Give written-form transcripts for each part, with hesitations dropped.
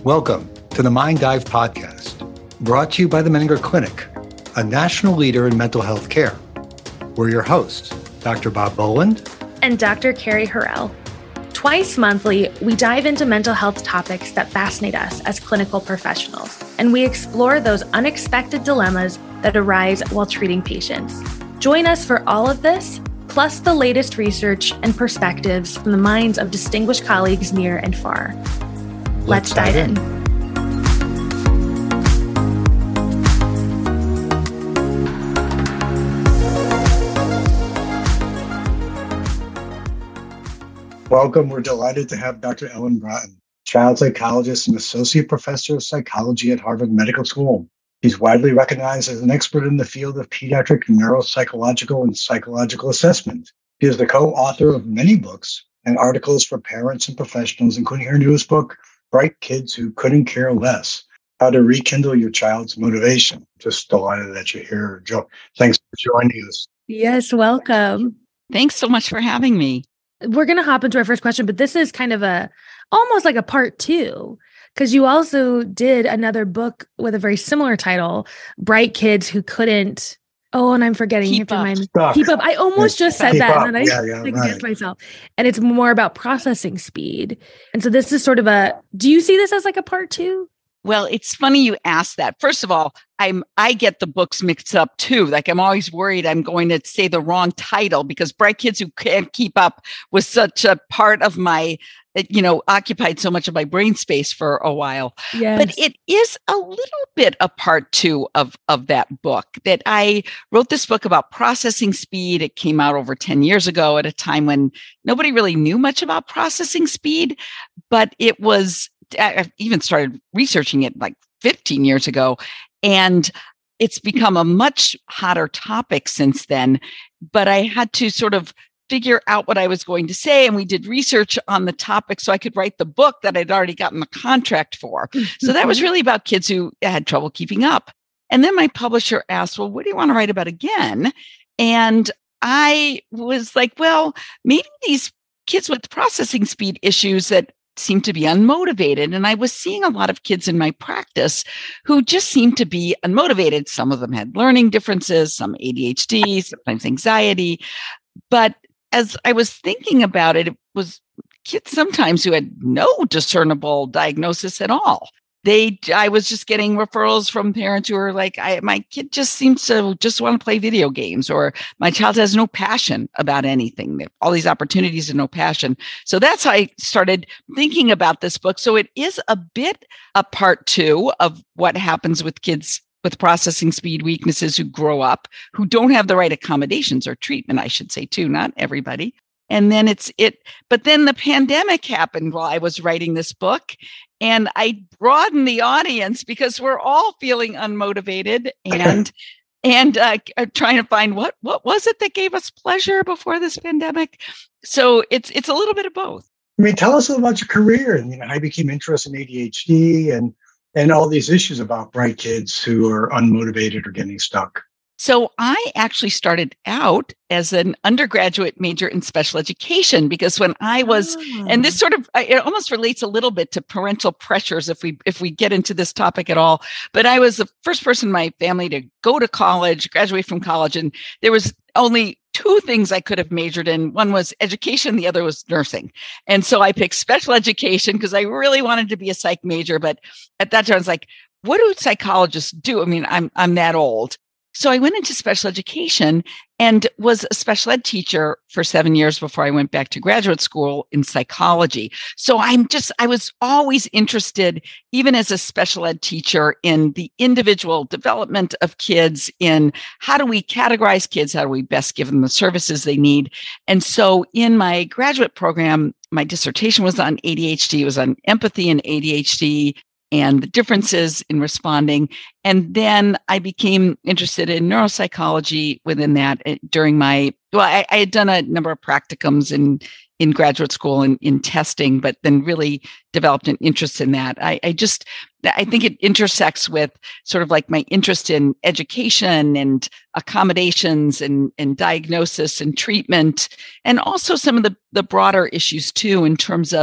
Welcome to the Mind Dive podcast, brought to you by the Menninger Clinic, a national leader in mental health care. We're your hosts, Dr. Bob Boland and Dr. Carrie Harrell. Twice monthly, we dive into mental health topics that fascinate us as clinical professionals, and we explore those unexpected dilemmas that arise while treating patients. Join us for all of this, plus the latest research and perspectives from the minds of distinguished colleagues near and far. Let's dive in. Welcome. We're delighted to have Dr. Ellen Bratton, child psychologist and associate professor of psychology at Harvard Medical School. She's widely recognized as an expert in the field of pediatric neuropsychological and psychological assessment. She is the co-author of many books and articles for parents and professionals, including her newest book, Bright Kids Who Couldn't Care Less: How to Rekindle Your Child's Motivation. Just delighted that you're here, Joe. Thanks for joining us. Yes, welcome. Thanks so much for having me. We're going to hop into our first question, but this is kind of almost like a part two, because you also did another book with a very similar title, Bright Kids Who Couldn't. Oh, and I'm forgetting. Keep up. Keep up. I almost just said that, up. and I against myself. And it's more about processing speed. And so this is sort of do you see this as like a part two? Well, it's funny you asked that. First of all, I get the books mixed up too. Like I'm always worried I'm going to say the wrong title because Bright Kids Who Can't Keep Up was such a part of my, occupied so much of my brain space for a while. Yes. But it is a little bit a part two of that book. That I wrote this book about processing speed. It came out over 10 years ago at a time when nobody really knew much about processing speed, but I even started researching it like 15 years ago, and it's become a much hotter topic since then. But I had to sort of figure out what I was going to say, and we did research on the topic so I could write the book that I'd already gotten the contract for. So that was really about kids who had trouble keeping up. And then my publisher asked, well, what do you want to write about again? And I was like, well, maybe these kids with processing speed issues that seem to be unmotivated. And I was seeing a lot of kids in my practice who just seemed to be unmotivated. Some of them had learning differences, some ADHD, sometimes anxiety. But as I was thinking about it, it was kids sometimes who had no discernible diagnosis at all. I was just getting referrals from parents who were like, my kid just seems to just want to play video games, or my child has no passion about anything. All these opportunities and no passion. So that's how I started thinking about this book. So it is a bit a part two of what happens with kids with processing speed weaknesses who grow up, who don't have the right accommodations or treatment, I should say too, not everybody. And then but then the pandemic happened while I was writing this book, and I broadened the audience because we're all feeling unmotivated and trying to find what was it that gave us pleasure before this pandemic. So it's a little bit of both. Tell us about your career and how you became interested in ADHD and all these issues about bright kids who are unmotivated or getting stuck. So I actually started out as an undergraduate major in special education because when I was, and this sort of, it almost relates a little bit to parental pressures if we get into this topic at all. But I was the first person in my family to go to college, graduate from college, and there was only two things I could have majored in. One was education, the other was nursing. And so I picked special education because I really wanted to be a psych major. But at that time, I was like, what do psychologists do? I mean, I'm that old. So I went into special education and was a special ed teacher for 7 years before I went back to graduate school in psychology. So I was always interested, even as a special ed teacher, in the individual development of kids, in how do we categorize kids? How do we best give them the services they need? And so in my graduate program, my dissertation was on ADHD. It was on empathy and ADHD and the differences in responding. And then I became interested in neuropsychology within that during I had done a number of practicums in graduate school and in testing, but then really developed an interest in that. I think it intersects with sort of like my interest in education and accommodations and diagnosis and treatment, and also some of the broader issues too, in terms of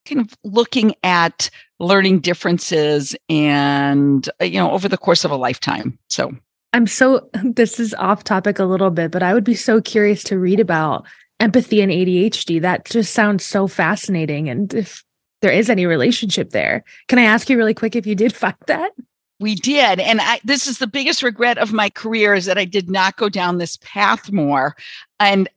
kind of looking at learning differences and, over the course of a lifetime. So this is off topic a little bit, but I would be so curious to read about empathy and ADHD. That just sounds so fascinating. And if there is any relationship there, can I ask you really quick if you did find that? We did. And this is the biggest regret of my career, is that I did not go down this path more and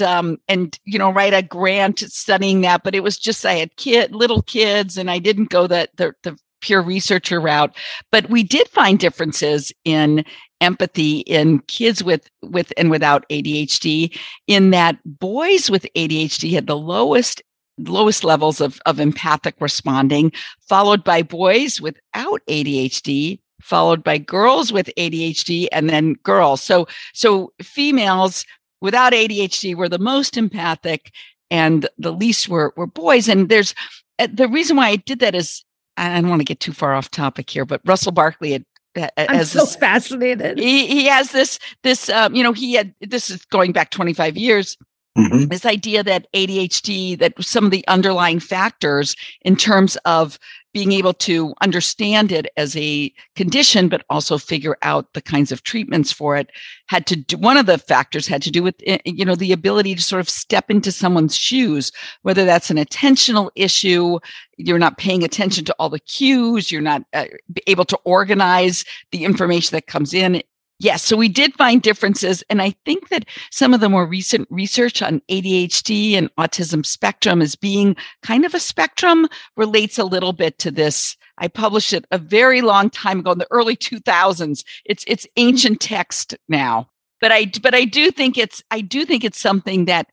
write a grant studying that. But it was just, I had little kids, and I didn't go the pure researcher route. But we did find differences in empathy in kids with and without ADHD, in that boys with ADHD had the lowest levels of empathic responding, followed by boys without ADHD, followed by girls with ADHD, and then girls. So females without ADHD were the most empathic, and the least were boys. And there's the reason why I did that is, I don't want to get too far off topic here, but Russell Barkley I'm so fascinated. He has this this is going back 25 years. Mm-hmm. This idea that ADHD, that some of the underlying factors in terms of being able to understand it as a condition, but also figure out the kinds of treatments for it, one of the factors had to do with, the ability to sort of step into someone's shoes, whether that's an attentional issue, you're not paying attention to all the cues, you're not able to organize the information that comes in. Yes, so we did find differences, and I think that some of the more recent research on ADHD and autism spectrum as being kind of a spectrum relates a little bit to this. I published it a very long time ago in the early 2000s. It's ancient text now, but I do think it's something that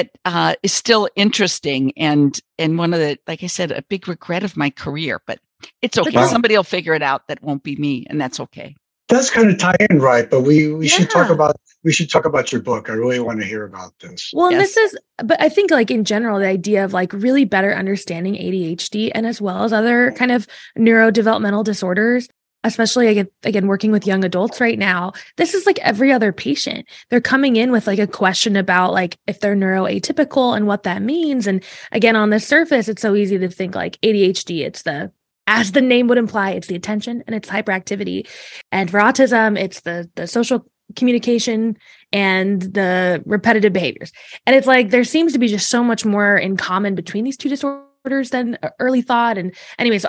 is still interesting, and one of the, like I said, a big regret of my career. But it's okay. Wow. Somebody will figure it out. That won't be me, and that's okay. That's kind of tie in, right? But we should talk about your book. I really want to hear about this. Well, yes. But I think like in general, the idea of like really better understanding ADHD and as well as other kind of neurodevelopmental disorders, especially again, working with young adults right now, this is like every other patient. They're coming in with like a question about like if they're neuroatypical and what that means. And again, on the surface, it's so easy to think like ADHD, as the name would imply, it's the attention and it's hyperactivity. And for autism, it's the social communication and the repetitive behaviors. And it's like, there seems to be just so much more in common between these two disorders than early thought. And anyways,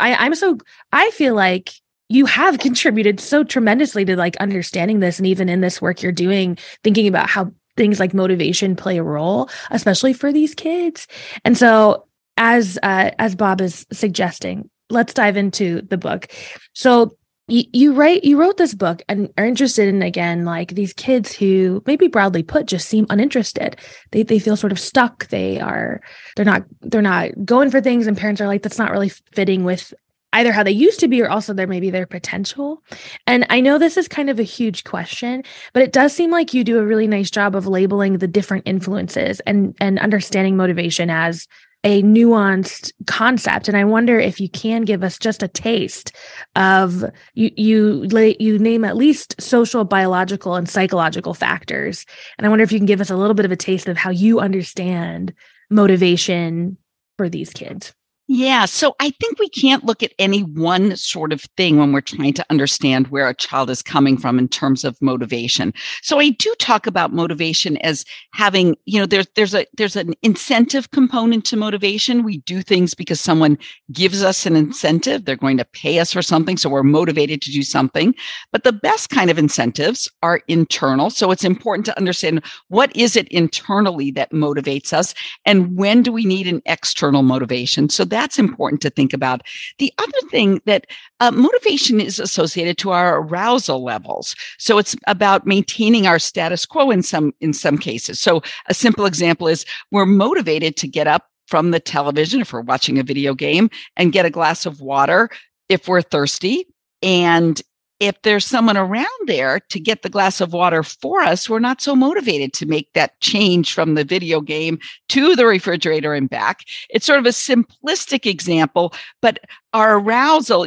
I feel like you have contributed so tremendously to like understanding this. And even in this work you're doing, thinking about how things like motivation play a role, especially for these kids. And so as Bob is suggesting, let's dive into the book. So you wrote this book and are interested in, again, like these kids who maybe broadly put just seem uninterested. They feel sort of stuck. They're not going for things, and parents are like, that's not really fitting with either how they used to be or also their potential. And I know this is kind of a huge question, but it does seem like you do a really nice job of labeling the different influences and understanding motivation as a nuanced concept. And I wonder if you can give us just a taste of, you name at least social, biological, and psychological factors. And I wonder if you can give us a little bit of a taste of how you understand motivation for these kids. Yeah. So I think we can't look at any one sort of thing when we're trying to understand where a child is coming from in terms of motivation. So I do talk about motivation as having, there's an incentive component to motivation. We do things because someone gives us an incentive. They're going to pay us for something, so we're motivated to do something. But the best kind of incentives are internal. So it's important to understand, what is it internally that motivates us, and when do we need an external motivation? So that's important to think about. The other thing that motivation is associated to our arousal levels. So it's about maintaining our status quo in some cases. So a simple example is, we're motivated to get up from the television if we're watching a video game and get a glass of water if we're thirsty. And if there's someone around there to get the glass of water for us, we're not so motivated to make that change from the video game to the refrigerator and back. It's sort of a simplistic example, but our arousal,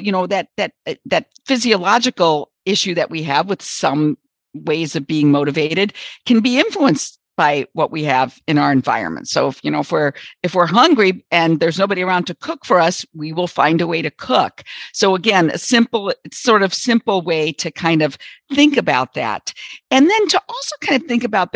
that physiological issue that we have with some ways of being motivated, can be influenced by what we have in our environment. So if we're hungry and there's nobody around to cook for us, we will find a way to cook. So again, a simple way to kind of think about that. And then to also kind of think about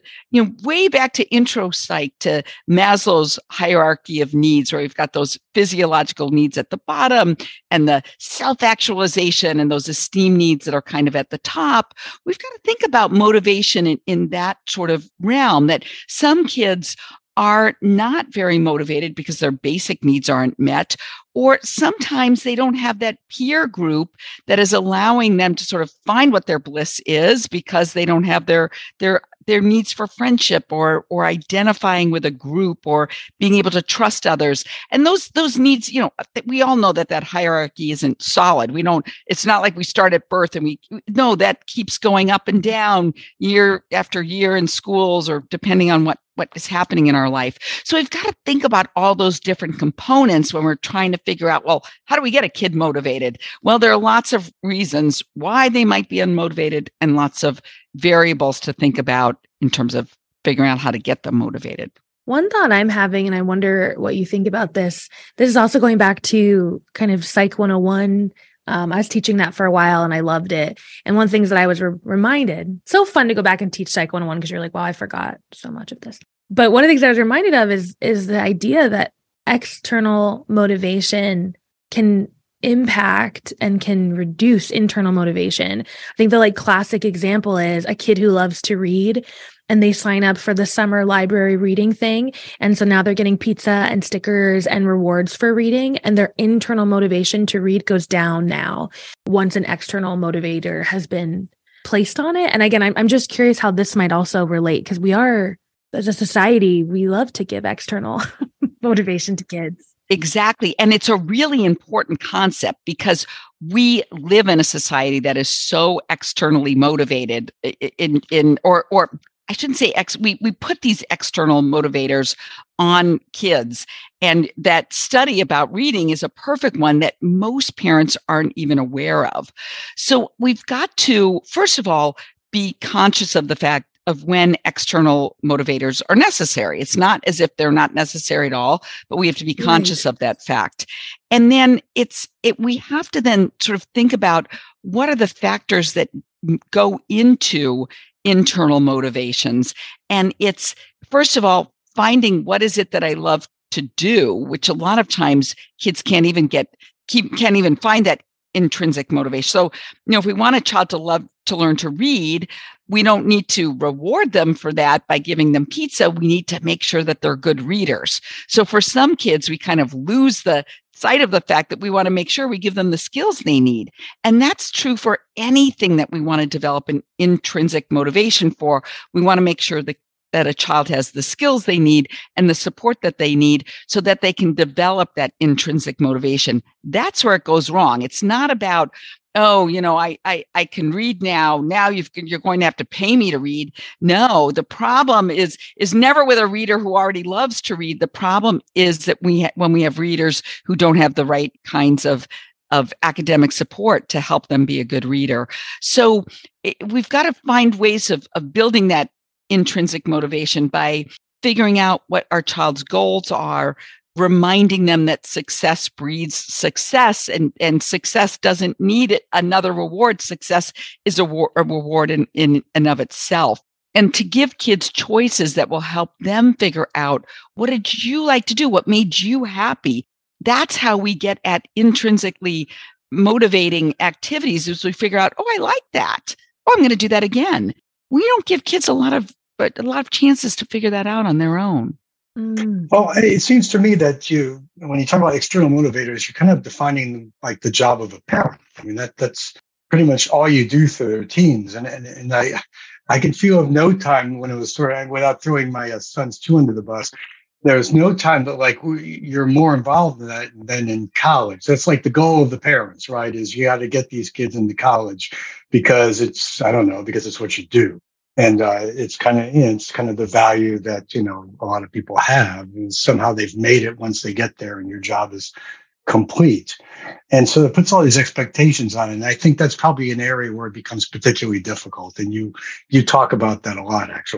way back to intro psych, to Maslow's hierarchy of needs, where we've got those physiological needs at the bottom and the self-actualization and those esteem needs that are kind of at the top. We've got to think about motivation in that sort of realm, that some kids are not very motivated because their basic needs aren't met, or sometimes they don't have that peer group that is allowing them to sort of find what their bliss is, because they don't have their needs for friendship or identifying with a group or being able to trust others. And those needs, we all know that hierarchy isn't solid. It's not like we start at birth and that keeps going up and down year after year in schools, or depending on what is happening in our life. So we've got to think about all those different components when we're trying to figure out, well, how do we get a kid motivated? Well, there are lots of reasons why they might be unmotivated and lots of variables to think about in terms of figuring out how to get them motivated. One thought I'm having, and I wonder what you think about this is also going back to kind of Psych 101. I was teaching that for a while and I loved it. And one of the things that I was reminded, so fun to go back and teach Psych 101 because you're like, wow, I forgot so much of this. But one of the things I was reminded of is the idea that external motivation can impact and can reduce internal motivation. I think the classic example is a kid who loves to read and they sign up for the summer library reading thing. And so now they're getting pizza and stickers and rewards for reading, and their internal motivation to read goes down now once an external motivator has been placed on it. And again, I'm just curious how this might also relate, because we are, as a society, we love to give external motivation to kids. Exactly. And it's a really important concept because we live in a society that is so externally motivated or I shouldn't say we put these external motivators on kids. And that study about reading is a perfect one that most parents aren't even aware of. So we've got to, first of all, be conscious of the fact of when external motivators are necessary. It's not as if they're not necessary at all, but we have to be conscious of that fact. And then we have to then sort of think about what are the factors that go into internal motivations. And it's, first of all, finding what is it that I love to do, which a lot of times kids can't even find that intrinsic motivation. So, if we want a child to learn to read, we don't need to reward them for that by giving them pizza. We need to make sure that they're good readers. So for some kids, we kind of lose the sight of the fact that we want to make sure we give them the skills they need. And that's true for anything that we want to develop an intrinsic motivation for. We want to make sure that a child has the skills they need and the support that they need so that they can develop that intrinsic motivation. That's where it goes wrong. It's not about, I can read now. Now you're going to have to pay me to read. No, the problem is never with a reader who already loves to read. The problem is that when we have readers who don't have the right kinds of academic support to help them be a good reader. So we've got to find ways of building that intrinsic motivation by figuring out what our child's goals are, reminding them that success breeds success, and success doesn't need another reward. Success is a reward in and of itself. And to give kids choices that will help them figure out, what did you like to do? What made you happy? That's how we get at intrinsically motivating activities, is we figure out, I like that. I'm going to do that again. We don't give kids a lot of chances to figure that out on their own. Well, it seems to me that when you talk about external motivators, you're kind of defining like the job of a parent. I mean, that's pretty much all you do for their teens. And I can feel of no time when it was without throwing my sons two under the bus. There's no time that you're more involved in that than in college. That's like the goal of the parents, right? Is you got to get these kids into college because it's what you do. And it's kind of the value that, a lot of people have. And somehow they've made it once they get there and your job is complete. And so it puts all these expectations on it. And I think that's probably an area where it becomes particularly difficult. And you talk about that a lot, actually.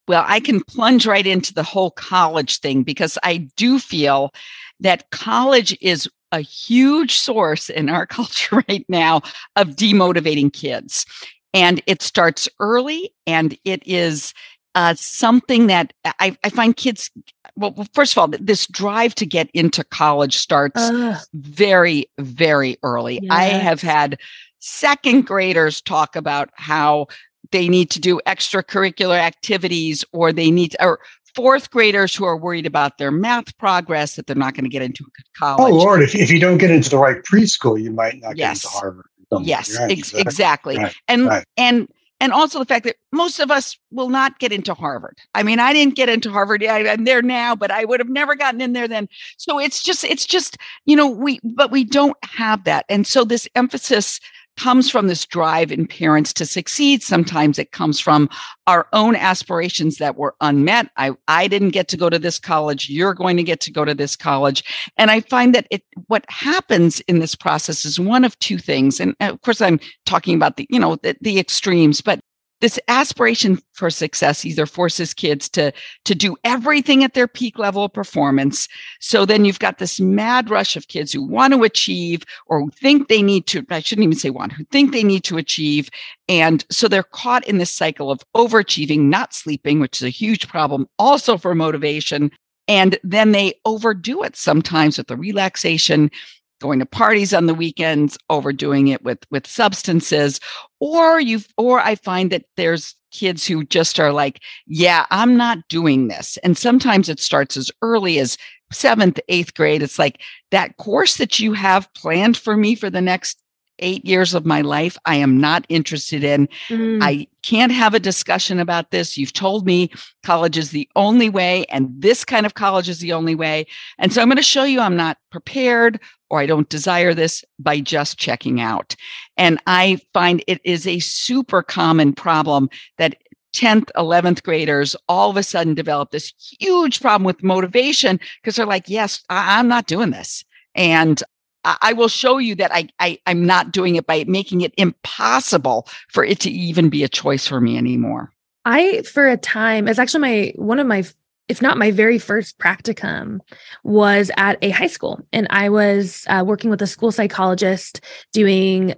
Well, I can plunge right into the whole college thing because I do feel that college is a huge source in our culture right now of demotivating kids. And it starts early, and it is something that I find kids, well, first of all, this drive to get into college starts very, very early. Yes. I have had second graders talk about how they need to do extracurricular activities, or fourth graders who are worried about their math progress, that they're not going to get into college. Oh, Lord, if you don't get into the right preschool, you might not get into Harvard. Yes, right, exactly. Right, and right. and also the fact that most of us will not get into Harvard. I mean, I didn't get into Harvard. I'm there now, but I would have never gotten in there then. So it's just, we don't have that. And so this emphasis comes from this drive in parents to succeed. Sometimes it comes from our own aspirations that were unmet. I didn't get to go to this college. You're going to get to go to this college. And I find that what happens in this process is one of two things. And of course, I'm talking about the extremes, but this aspiration for success either forces kids to do everything at their peak level of performance. So then you've got this mad rush of kids who want to achieve, or who think they need to, I shouldn't even say want, who think they need to achieve. And so they're caught in this cycle of overachieving, not sleeping, which is a huge problem also for motivation. And then they overdo it sometimes with the relaxation, going to parties on the weekends, overdoing it with substances, or I find that there's kids who just are like, yeah, I'm not doing this. And sometimes it starts as early as 7th, 8th grade. It's like, that course that you have planned for me for the next 8 years of my life, I am not interested in. I can't have a discussion about this. You've told me college is the only way, and this kind of college is the only way. And so I'm going to show you I'm not prepared, or I don't desire this, by just checking out. And I find it is a super common problem that 10th, 11th graders all of a sudden develop this huge problem with motivation because they're like, yes, I'm not doing this. And I will show you that I'm not doing it by making it impossible for it to even be a choice for me anymore. For a time, it's actually one of my, if not my very first practicum, was at a high school. And I was working with a school psychologist doing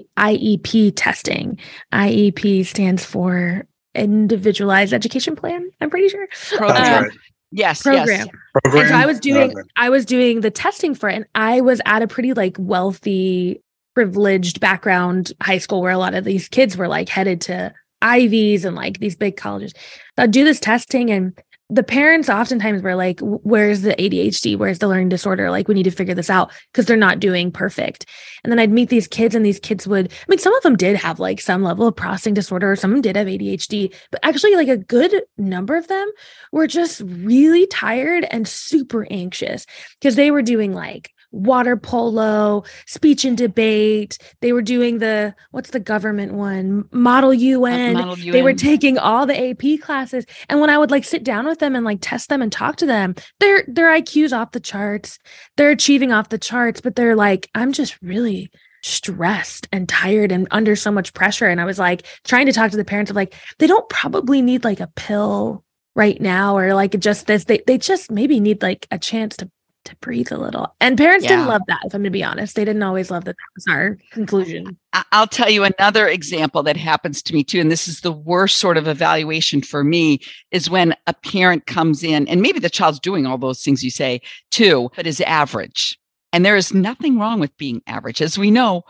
IEP testing. IEP stands for Individualized Education Plan, I'm pretty sure. Right. Yes. Program. And so I was doing the testing for it, and I was at a pretty wealthy, privileged background high school where a lot of these kids were headed to Ivies and these big colleges. So I'd do this testing, and the parents oftentimes were like, where's the ADHD? Where's the learning disorder? We need to figure this out because they're not doing perfect. And then I'd meet these kids, and these kids some of them did have some level of processing disorder, or some of them did have ADHD, but actually a good number of them were just really tired and super anxious because they were doing water polo, speech and debate. They were doing what's the government one? Model UN. Model UN. They were taking all the AP classes. And when I would sit down with them and test them and talk to them, their IQ's off the charts. They're achieving off the charts, but they're I'm just really stressed and tired and under so much pressure. And I was trying to talk to the parents of they don't probably need a pill right now, or just this. They just maybe need a chance to breathe a little. And parents didn't love that, if I'm going to be honest. They didn't always love that. That was our conclusion. I'll tell you another example that happens to me too, and this is the worst sort of evaluation for me, is when a parent comes in, and maybe the child's doing all those things you say too, but is average. And there is nothing wrong with being average. As we know,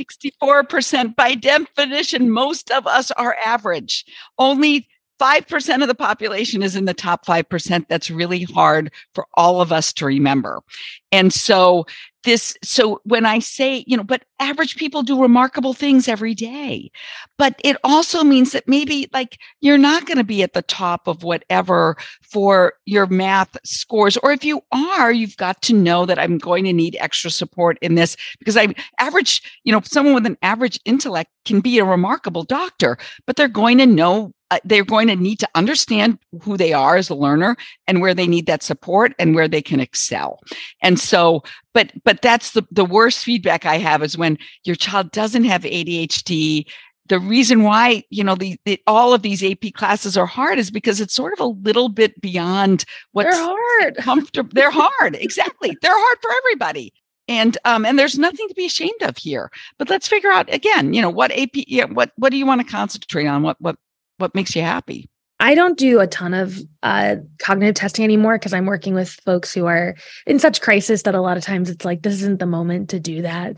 64% by definition, most of us are average. Only 5% of the population is in the top 5%. That's really hard for all of us to remember. And so when I say, but average people do remarkable things every day, but it also means that maybe you're not going to be at the top of whatever for your math scores. Or if you are, you've got to know that I'm going to need extra support in this because I'm average, someone with an average intellect can be a remarkable doctor, but they're going to know they're going to need to understand who they are as a learner and where they need that support and where they can excel. And so, but that's the worst feedback I have is when your child doesn't have ADHD the reason why, all of these AP classes are hard is because it's sort of a little bit beyond what's they're hard. comfortable. They're hard. Exactly. They're hard for everybody. And there's nothing to be ashamed of here. But let's figure out again, what AP, what do you want to concentrate on? What makes you happy? I don't do a ton of cognitive testing anymore because I'm working with folks who are in such crisis that a lot of times it's like, this isn't the moment to do that.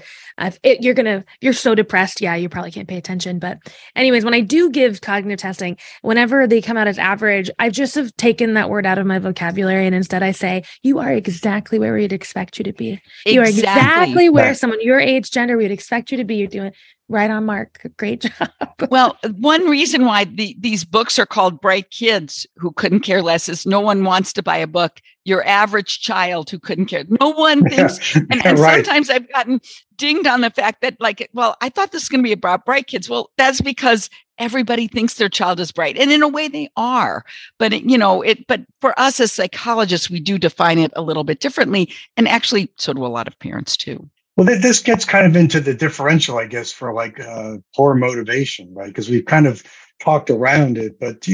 You're so depressed. Yeah, you probably can't pay attention. But anyways, when I do give cognitive testing, whenever they come out as average, I just have taken that word out of my vocabulary. And instead I say, you are exactly where we'd expect you to be. You are exactly where someone your age, gender, we'd expect you to be. You're doing right on, Mark. Great job. Well, one reason why these books are called Bright Kids Who Couldn't Care Less is no one wants to buy a book. Your average child who couldn't care. No one thinks. And right. Sometimes I've gotten dinged on the fact that I thought this is going to be about bright kids. Well, that's because everybody thinks their child is bright. And in a way they are. But, but for us as psychologists, we do define it a little bit differently. And actually, so do a lot of parents too. Well, this gets kind of into the differential, I guess, for poor motivation, right? Because we've kind of talked around it, but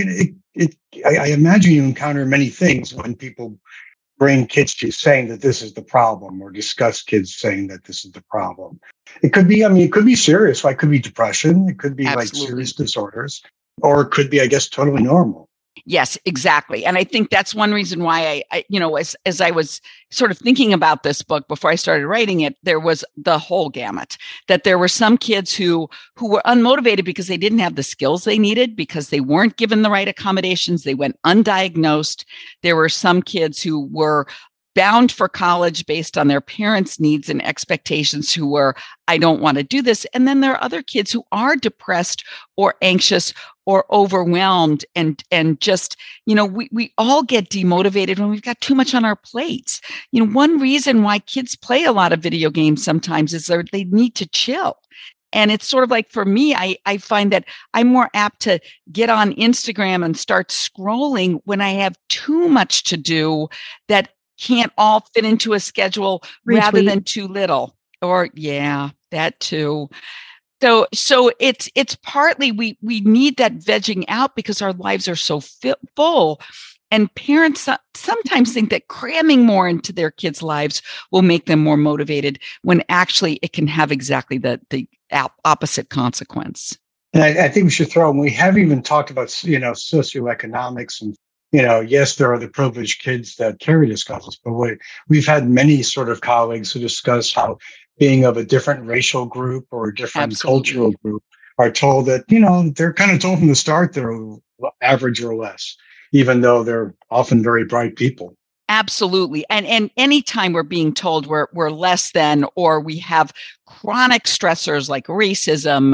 I imagine you encounter many things when people bring kids to you saying that this is the problem, or discuss kids saying that this is the problem. It could be, it could be serious. It could be depression. It could be Absolutely. Serious disorders, or it could be, I guess, totally normal. Yes, exactly. And I think that's one reason why I as I was sort of thinking about this book before I started writing it, there was the whole gamut, that there were some kids who were unmotivated because they didn't have the skills they needed, because they weren't given the right accommodations. They went undiagnosed. There were some kids who were bound for college based on their parents' needs and expectations, who were, I don't want to do this. And then there are other kids who are depressed or anxious or overwhelmed, and just, we all get demotivated when we've got too much on our plates. One reason why kids play a lot of video games sometimes is they need to chill. And it's sort of like, for me, I find that I'm more apt to get on Instagram and start scrolling when I have too much to do that can't all fit into a schedule rather than too little. Or that too. So it's partly we need that vegging out because our lives are so full, and parents sometimes think that cramming more into their kids' lives will make them more motivated, when actually it can have exactly the opposite consequence. And I think we should throw in, we haven't even talked about socioeconomics, and yes, there are the privileged kids that carry this illness, but we've had many sort of colleagues who discuss how being of a different racial group or a different cultural group are told that, they're kind of told from the start they're average or less, even though they're often very bright people. Absolutely. And anytime we're being told we're less than, or we have chronic stressors like racism,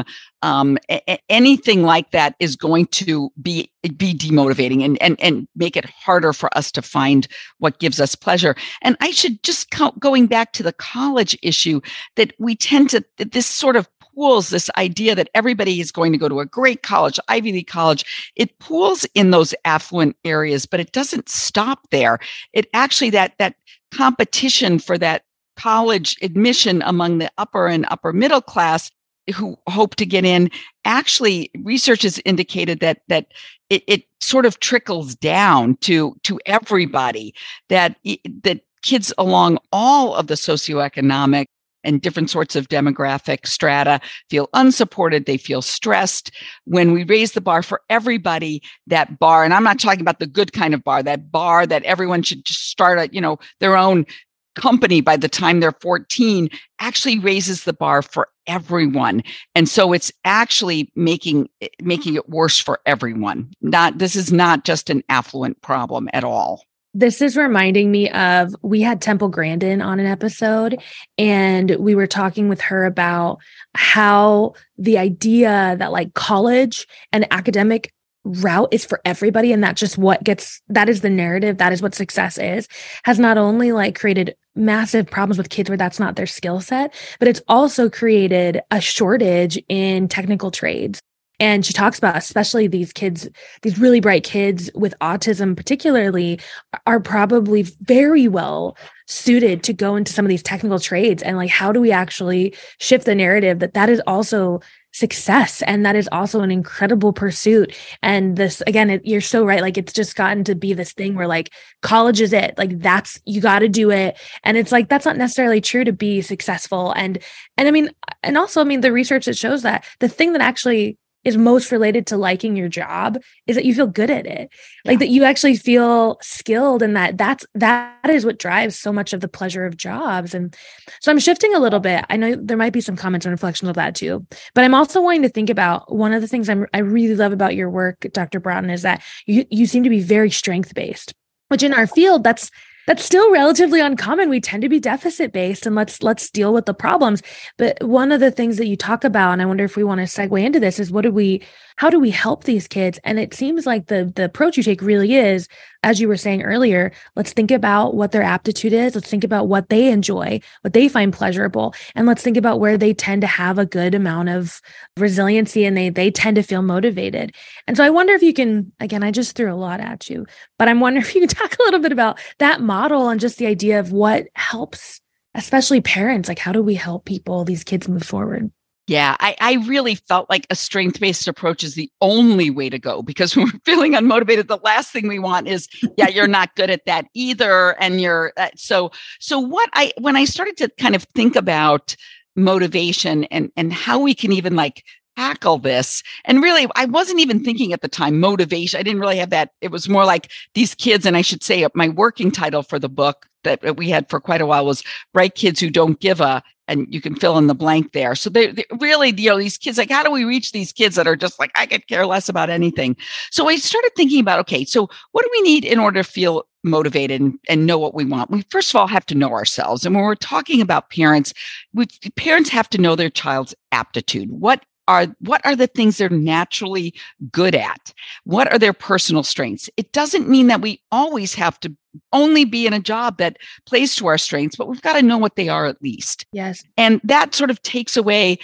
anything like that is going to be demotivating and make it harder for us to find what gives us pleasure. And I should just going back to the college issue, that we tend to, this sort of pools this idea that everybody is going to go to a great college, Ivy League college. It pools in those affluent areas, but it doesn't stop there. It actually, that competition for that college admission among the upper and upper middle class who hope to get in, actually research has indicated that it sort of trickles down to everybody, that kids along all of the socioeconomic and different sorts of demographic strata feel unsupported. They feel stressed. When we raise the bar for everybody, that bar, and I'm not talking about the good kind of bar, that bar that everyone should just start their own company by the time they're 14, actually raises the bar for everyone. And so it's actually making it worse for everyone. This is not just an affluent problem at all. This is reminding me of, we had Temple Grandin on an episode, and we were talking with her about how the idea that college and academic route is for everybody, and that is the narrative, that is what success is, has not only created massive problems with kids where that's not their skill set, but it's also created a shortage in technical trades. And she talks about, especially these kids, these really bright kids with autism particularly, are probably very well suited to go into some of these technical trades. And how do we actually shift the narrative that is also success. And that is also an incredible pursuit. And this, again, you're so right. Like, it's just gotten to be this thing where like college is it, like you got to do it. And it's like, that's not necessarily true to be successful. And I mean, and also, I mean, the research that shows that the thing that actually is most related to liking your job is that you feel good at it. Like that you actually feel skilled, and that is what drives so much of the pleasure of jobs. And so I'm shifting a little bit. I know there might be some comments and reflections of that too, but I'm also wanting to think about one of the things I really love about your work, Dr. Broughton, is that you seem to be very strength-based, which in our field, that's still relatively uncommon. We tend to be deficit-based, and let's deal with the problems. But one of the things that you talk about, and I wonder if we want to segue into this, is how do we help these kids? And it seems like the approach you take really is, as you were saying earlier, let's think about what their aptitude is. Let's think about what they enjoy, what they find pleasurable. And let's think about where they tend to have a good amount of resiliency, and they tend to feel motivated. And so I wonder if you can, again, I just threw a lot at you, but I'm wondering if you can talk a little bit about that model and just the idea of what helps, especially parents. Like, how do we help these kids move forward? Yeah, I really felt like a strength-based approach is the only way to go, because when we're feeling unmotivated, the last thing we want is, yeah, you're not good at that either. And you're so when I started to kind of think about motivation and how we can even like tackle this, and really, I wasn't even thinking at the time motivation. I didn't really have that. It was more like these kids, and I should say my working title for the book that we had for quite a while was Bright Kids Who Don't Give a, and you can fill in the blank there. So they really, these kids, like, how do we reach these kids that are just like, I could care less about anything? So I started thinking about, okay, so what do we need in order to feel motivated and know what we want? We first of all have to know ourselves. And when we're talking about parents, parents have to know their child's aptitude. What are the things they're naturally good at? What are their personal strengths? It doesn't mean that we always have to only be in a job that plays to our strengths, but we've got to know what they are at least. Yes. And that sort of takes away,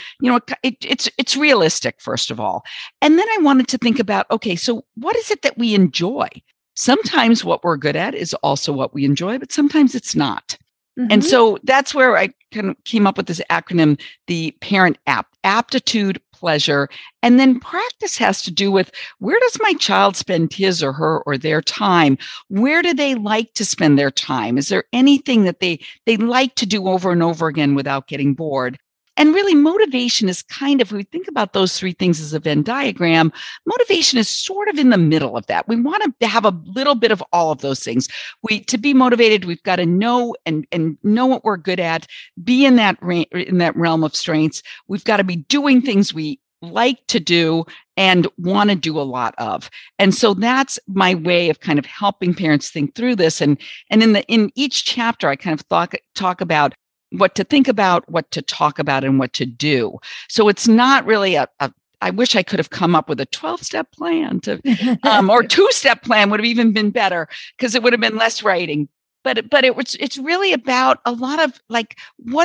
it's realistic, first of all. And then I wanted to think about, okay, so what is it that we enjoy? Sometimes what we're good at is also what we enjoy, but sometimes it's not. Mm-hmm. And so that's where I kind of came up with this acronym, the parent aptitude, pleasure. And then practice has to do with, where does my child spend his or her or their time? Where do they like to spend their time? Is there anything that they like to do over and over again without getting bored? And really, motivation is kind of, we think about those three things as a Venn diagram, motivation is sort of in the middle of that. We want to have a little bit of all of those things. To be motivated, we've got to know and know what we're good at, be in that realm of strengths. We've got to be doing things we like to do and want to do a lot of. And so that's my way of kind of helping parents think through this. And in each chapter, I kind of talk about what to think about, what to talk about, and what to do. So it's not really I wish I could have come up with a 12-step plan or 2-step plan would have even been better, because it would have been less writing. But it's really about a lot of like,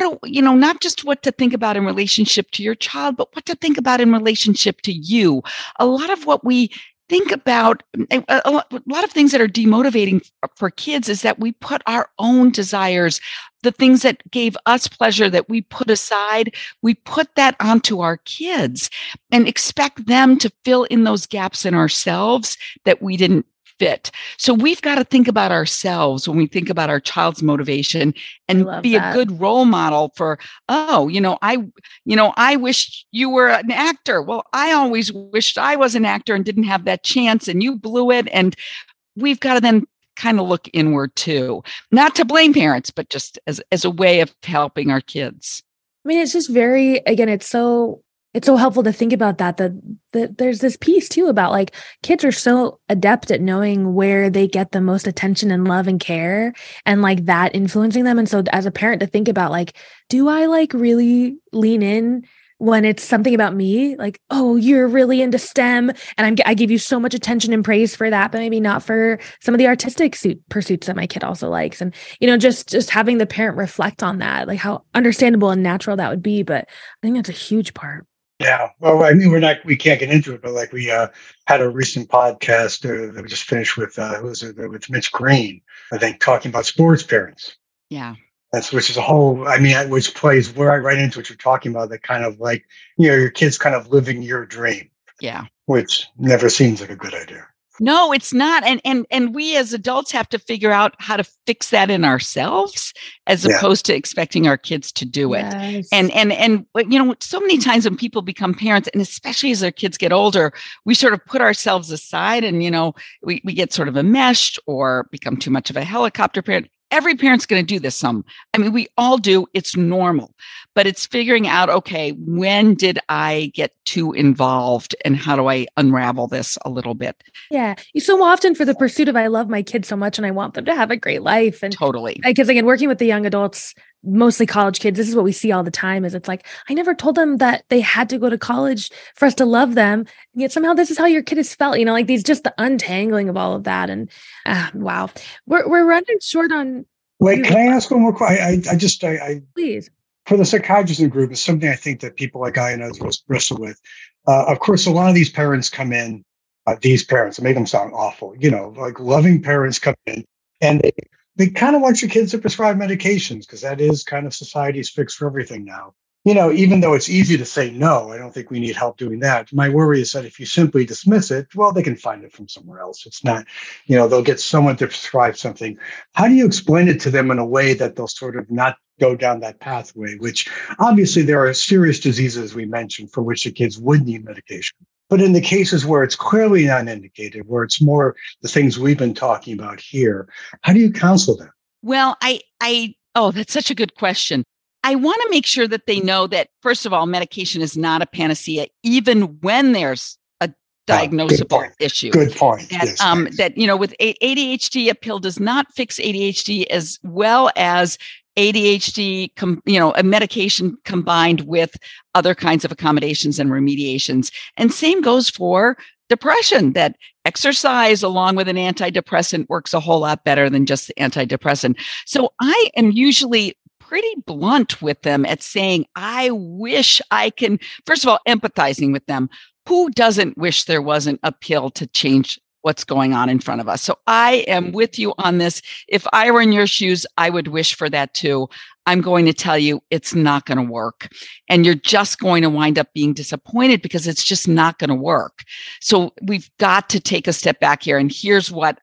not just what to think about in relationship to your child, but what to think about in relationship to you. A lot of what we think about, a lot of things that are demotivating for kids is that we put our own desires, the things that gave us pleasure that we put aside, we put that onto our kids and expect them to fill in those gaps in ourselves that we didn't fit. So we've got to think about ourselves when we think about our child's motivation and be a good role model for, I wish you were an actor. Well, I always wished I was an actor and didn't have that chance, and you blew it. And we've got to then kind of look inward too, not to blame parents, but just as a way of helping our kids. I mean, it's just it's so helpful to think about that there's this piece too about like kids are so adept at knowing where they get the most attention and love and care, and like that influencing them. And so as a parent, to think about like, do I like really lean in when it's something about me, like, oh, you're really into STEM and I give you so much attention and praise for that, but maybe not for some of the artistic pursuits that my kid also likes. And, just having the parent reflect on that, like how understandable and natural that would be. But I think that's a huge part. Yeah. Well, I mean, we can't get into it, but like we had a recent podcast that we just finished with Mitch Green, I think, talking about sports parents. Yeah. That's which is a whole, I mean, which plays right into what you're talking about, that kind of like, your kids kind of living your dream, Yeah. which never seems like a good idea. No, it's not. And we as adults have to figure out how to fix that in ourselves as opposed to expecting our kids to do it. Yes. And so many times when people become parents, and especially as their kids get older, we sort of put ourselves aside and, we get sort of enmeshed or become too much of a helicopter parent. Every parent's going to do this we all do. It's normal, but it's figuring out, okay, when did I get too involved and how do I unravel this a little bit? Yeah. So often for the pursuit of, I love my kids so much and I want them to have a great life. And totally. Because again, working with the young adults, mostly college kids, this is what we see all the time is it's like, I never told them that they had to go to college for us to love them. And yet somehow this is how your kid is felt, like these, just the untangling of all of that. And wow, we're running short on. Wait, can I ask one more question? I please. For the psychiatrist in the group, it's something I think that people like I and others wrestle with. Of course, a lot of these parents come in, these parents, make them sound awful, like loving parents come in and they kind of want your kids to prescribe medications because that is kind of society's fix for everything now. Even though it's easy to say no, I don't think we need help doing that. My worry is that if you simply dismiss it, well, they can find it from somewhere else. It's not, they'll get someone to prescribe something. How do you explain it to them in a way that they'll sort of not go down that pathway, which obviously there are serious diseases we mentioned for which the kids would need medication. But in the cases where it's clearly not indicated, where it's more the things we've been talking about here, how do you counsel them? Well, that's such a good question. I want to make sure that they know that, first of all, medication is not a panacea, even when there's a diagnosable issue. Good point. That with ADHD, a pill does not fix ADHD as well as ADHD, a medication combined with other kinds of accommodations and remediations. And same goes for depression, that exercise along with an antidepressant works a whole lot better than just the antidepressant. So I am usually pretty blunt with them at saying, I wish I can, first of all, empathizing with them. Who doesn't wish there wasn't a pill to change what's going on in front of us? So I am with you on this. If I were in your shoes, I would wish for that too. I'm going to tell you it's not going to work. And you're just going to wind up being disappointed because it's just not going to work. So we've got to take a step back here. And here's what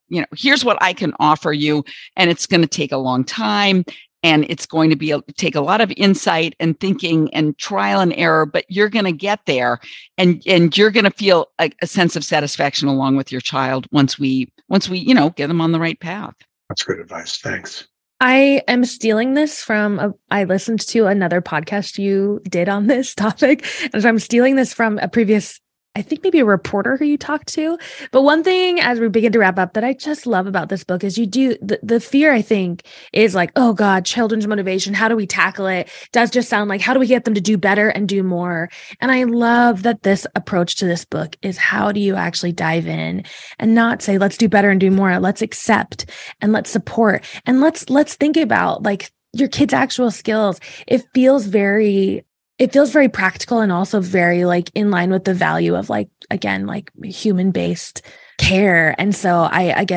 I can offer you. And it's going to take a long time. And it's going to take a lot of insight and thinking and trial and error, but you're going to get there and you're going to feel a sense of satisfaction along with your child once we get them on the right path. That's good advice. Thanks. I am stealing this from, I listened to another podcast you did on this topic. And so I'm stealing this from a previous, I think maybe a reporter who you talked to. But one thing as we begin to wrap up that I just love about this book is the fear, I think, is like, oh God, children's motivation. How do we tackle it? Does just sound like, how do we get them to do better and do more? And I love that this approach to this book is how do you actually dive in and not say, let's do better and do more. Let's accept and let's support. And let's think about like your kid's actual skills. It feels very practical and also very like in line with the value of like, again, like human-based care. And so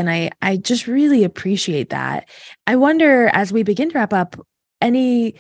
I just really appreciate that. I wonder, as we begin to wrap up, any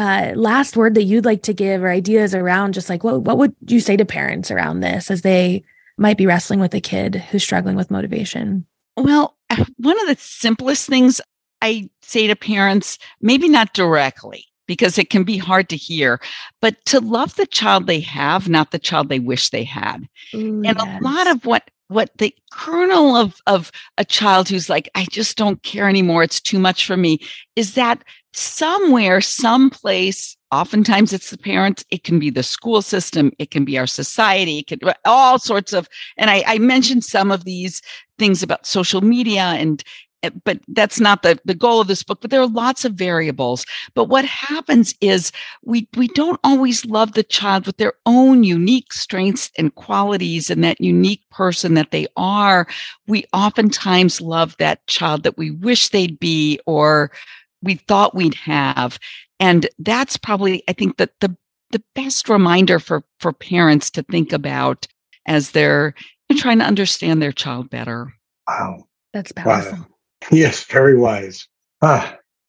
last word that you'd like to give or ideas around just like, what would you say to parents around this as they might be wrestling with a kid who's struggling with motivation? Well, one of the simplest things I say to parents, maybe not directly, because it can be hard to hear, but to love the child they have, not the child they wish they had. Ooh, and yes. A lot of what the kernel of a child who's like, I just don't care anymore, it's too much for me, is that somewhere, someplace, oftentimes it's the parents, it can be the school system, it can be our society, it can be all sorts of, and I mentioned some of these things about social media but that's not the goal of this book, but there are lots of variables. But what happens is we don't always love the child with their own unique strengths and qualities and that unique person that they are. We oftentimes love that child that we wish they'd be or we thought we'd have. And that's probably, I think, that the best reminder for parents to think about as they're trying to understand their child better. Wow. That's powerful. Wow. Yes, very wise.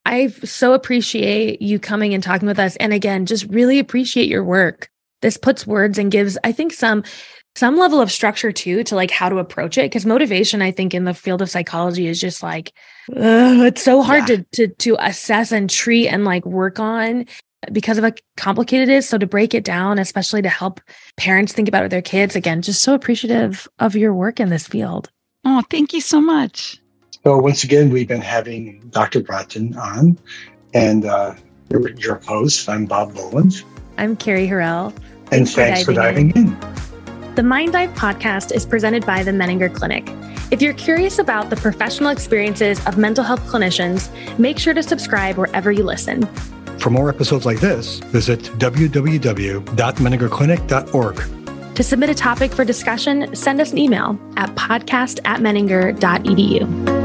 I so appreciate you coming and talking with us. And again, just really appreciate your work. This puts words and gives, I think, some level of structure too, to like how to approach it. Because motivation, I think, in the field of psychology is just like, it's so hard to assess and treat and like work on because of how complicated it is. So to break it down, especially to help parents think about it with their kids, again, just so appreciative of your work in this field. Oh, thank you so much. So once again, we've been having Dr. Bratton on, and your host, I'm Bob Boland. I'm Carrie Harrell. And thanks for diving in. The Mind Dive podcast is presented by the Menninger Clinic. If you're curious about the professional experiences of mental health clinicians, make sure to subscribe wherever you listen. For more episodes like this, visit www.meningerclinic.org. To submit a topic for discussion, send us an email at podcast@menninger.edu.